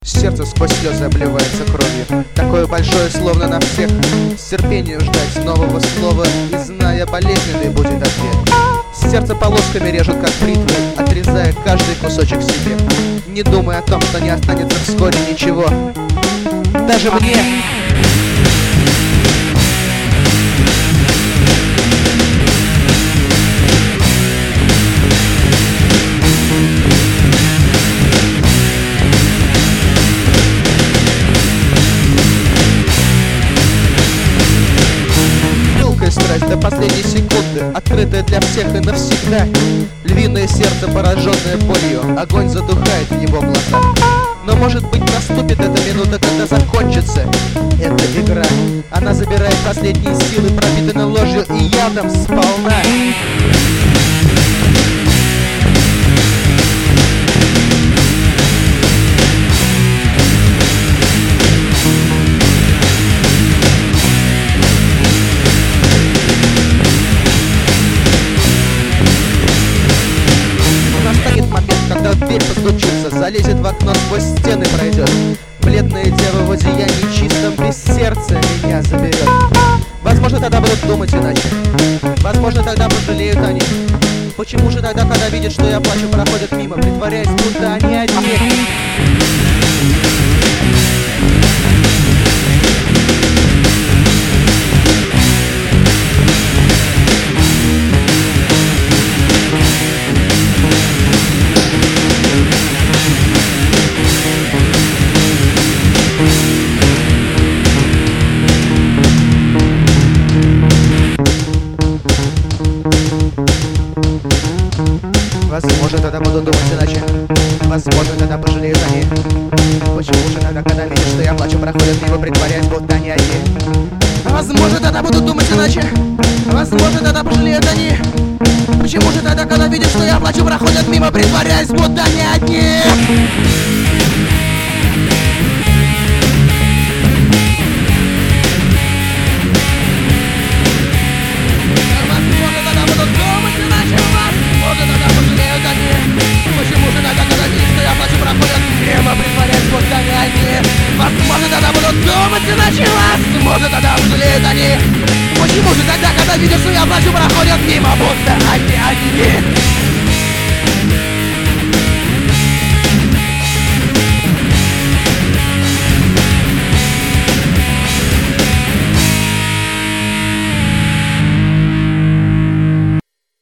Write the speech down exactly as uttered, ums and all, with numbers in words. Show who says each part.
Speaker 1: Сердце сквозь слезы обливается кровью, такое большое, словно на всех. С терпением ждать нового слова, и зная, болезненный будет ответ. Сердце полосками режут, как бритвы, отрезая каждый кусочек себе, не думая о том, что не останется вскоре ничего. Даже мне. Страсть до последней секунды, открытая для всех и навсегда. Львиное сердце, пораженное болью, огонь задухает в его глазах. Но может быть наступит эта минута, когда закончится эта игра. Она забирает последние силы, пропитанные ложью и ядом сполна. Когда дверь постучится, залезет в окно, сквозь стены пройдет. Бледная дева в одеянии чистом, без сердца меня заберет. Возможно, тогда будут думать иначе, возможно, тогда пожалеют они. Почему же тогда, когда видят, что я плачу, проходят мимо, притворяясь, будто они одни? Возможно, тогда буду думать иначе, возможно, тогда пожалеют они. Почему же тогда, когда видят, что я плачу, проходят мимо, притворяясь, будто они одни? Возможно, тогда буду думать иначе, возможно, тогда пожалеют они. Почему же тогда, когда видят, что я плачу, проходят мимо, притворяясь, будто они одни? Возможно, тогда будут думать иначе, возможно, тогда пожалеют они. Почему же тогда, когда видят, что я плачу, проходят мимо, будто они одни?